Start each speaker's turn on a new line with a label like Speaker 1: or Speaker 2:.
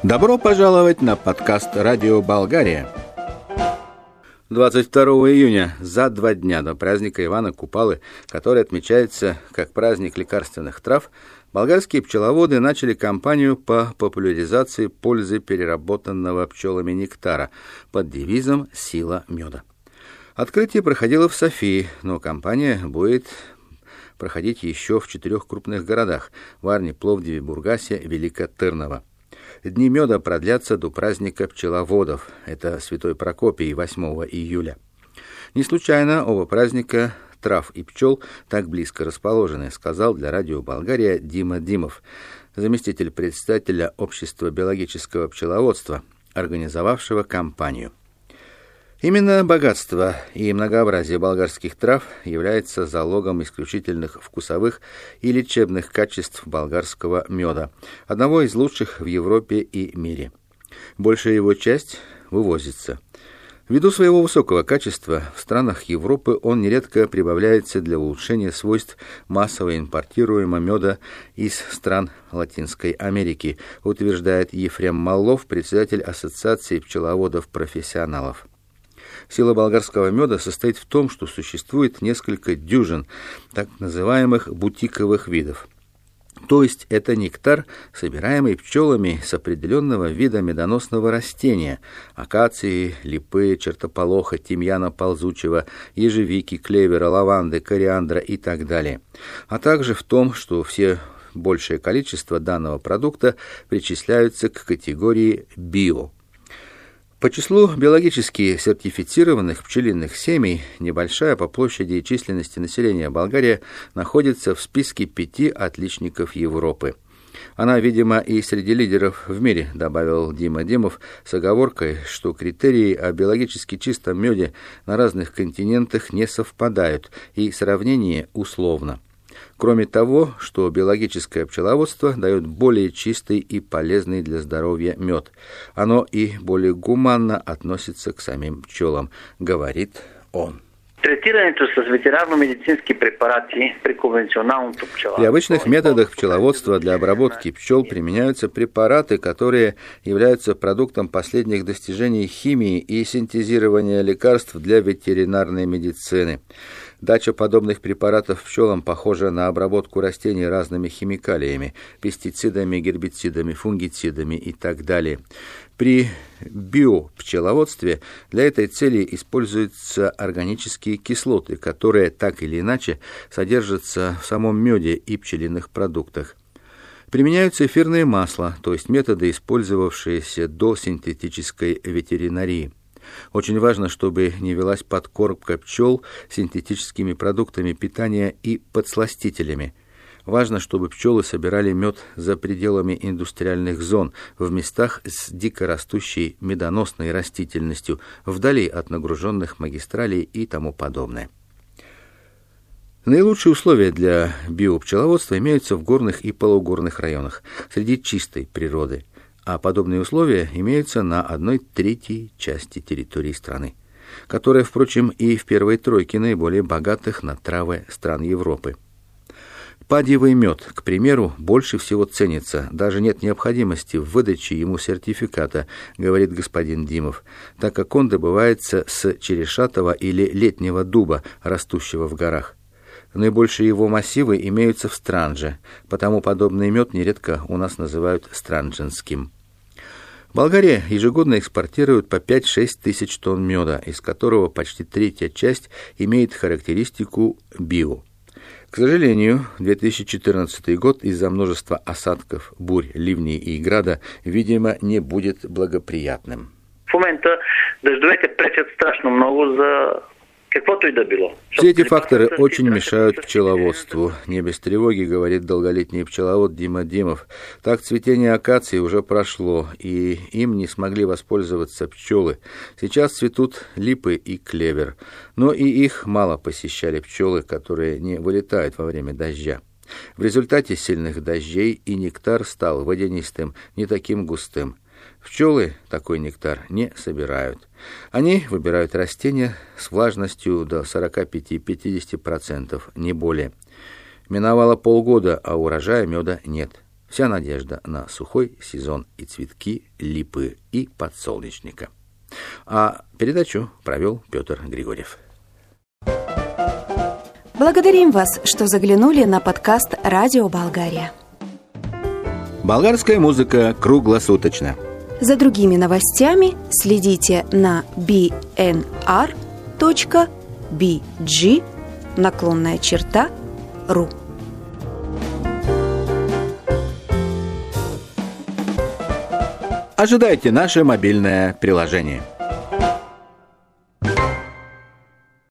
Speaker 1: Добро пожаловать на подкаст «Радио Болгария». 22 июня, за 2 дня до праздника Ивана Купалы, который отмечается как праздник лекарственных трав, болгарские пчеловоды начали кампанию по популяризации пользы переработанного пчелами нектара под девизом «Сила меда». Открытие проходило в Софии, но кампания будет проходить еще в 4 крупных городах – Варне, Пловдиве, Бургасе, Великотырново. Дни меда продлятся до праздника пчеловодов. Это Святой Прокопий, 8 июля. Не случайно оба праздника трав и пчел так близко расположены, сказал для радио Болгария Дима Димов, заместитель председателя Общества биологического пчеловодства, организовавшего кампанию. Именно богатство и многообразие болгарских трав является залогом исключительных вкусовых и лечебных качеств болгарского меда, одного из лучших в Европе и мире. Большая его часть вывозится. Ввиду своего высокого качества в странах Европы он нередко прибавляется для улучшения свойств массово импортируемого меда из стран Латинской Америки, утверждает Ефрем Маллов, председатель Ассоциации пчеловодов-профессионалов. Сила болгарского меда состоит в том, что существует несколько дюжин так называемых бутиковых видов. То есть это нектар, собираемый пчелами с определенного вида медоносного растения – акации, липы, чертополоха, тимьяна ползучего, ежевики, клевера, лаванды, кориандра и так далее. А также в том, что все большее количество данного продукта причисляются к категории био. По числу биологически сертифицированных пчелиных семей небольшая по площади и численности населения Болгария находится в списке 5 отличников Европы. Она, видимо, и среди лидеров в мире, добавил Дима Димов с оговоркой, что критерии о биологически чистом меде на разных континентах не совпадают и сравнение условно. Кроме того, что биологическое пчеловодство дает более чистый и полезный для здоровья мед. Оно и более гуманно относится к самим пчелам, говорит он. При обычных методах пчеловодства для обработки пчел применяются препараты, которые являются продуктом последних достижений химии и синтезирования лекарств для ветеринарной медицины. Дача подобных препаратов пчелам похожа на обработку растений разными химикалиями, пестицидами, гербицидами, фунгицидами и так далее. При биопчеловодстве для этой цели используются органические кислоты, которые так или иначе содержатся в самом меде и пчелиных продуктах. Применяются эфирные масла, то есть методы, использовавшиеся до синтетической ветеринарии. Очень важно, чтобы не велась подкормка пчел синтетическими продуктами питания и подсластителями. Важно, чтобы пчелы собирали мед за пределами индустриальных зон, в местах с дикорастущей медоносной растительностью, вдали от нагруженных магистралей и тому подобное. Наилучшие условия для биопчеловодства имеются в горных и полугорных районах, среди чистой природы. А подобные условия имеются на 1/3 части территории страны, которая, впрочем, и в первой тройке наиболее богатых на травы стран Европы. Падьевый мед, к примеру, больше всего ценится, даже нет необходимости в выдаче ему сертификата, говорит господин Димов, так как он добывается с черешатого или летнего дуба, растущего в горах. Наибольшие его массивы имеются в Странже, потому подобный мед нередко у нас называют страндженским. Болгария ежегодно экспортирует по 5-6 тысяч тонн меда, из которого почти 1/3 часть имеет характеристику био. К сожалению, 2014 год из-за множества осадков, бурь, ливней и града, видимо, не будет благоприятным.
Speaker 2: В момента дождевете пречат страшно много за каквото и да било.
Speaker 1: Все эти факторы очень мешают пчеловодству. Не без тревоги, говорит долголетний пчеловод Дима Димов. Так цветение акации уже прошло, и им не смогли воспользоваться пчелы. Сейчас цветут липы и клевер, но и их мало посещали пчелы, которые не вылетают во время дождя. В результате сильных дождей и нектар стал водянистым, не таким густым. Пчелы такой нектар не собирают. Они выбирают растения с влажностью до 45-50%, не более. Миновало полгода, а урожая меда нет. Вся надежда на сухой сезон и цветки липы и подсолнечника. А передачу провел Петр Григорьев.
Speaker 3: Благодарим вас, что заглянули на подкаст «Радио Болгария».
Speaker 1: Болгарская музыка круглосуточно.
Speaker 3: За другими новостями следите на bnr.bg/ru.
Speaker 1: Ожидайте наше мобильное приложение.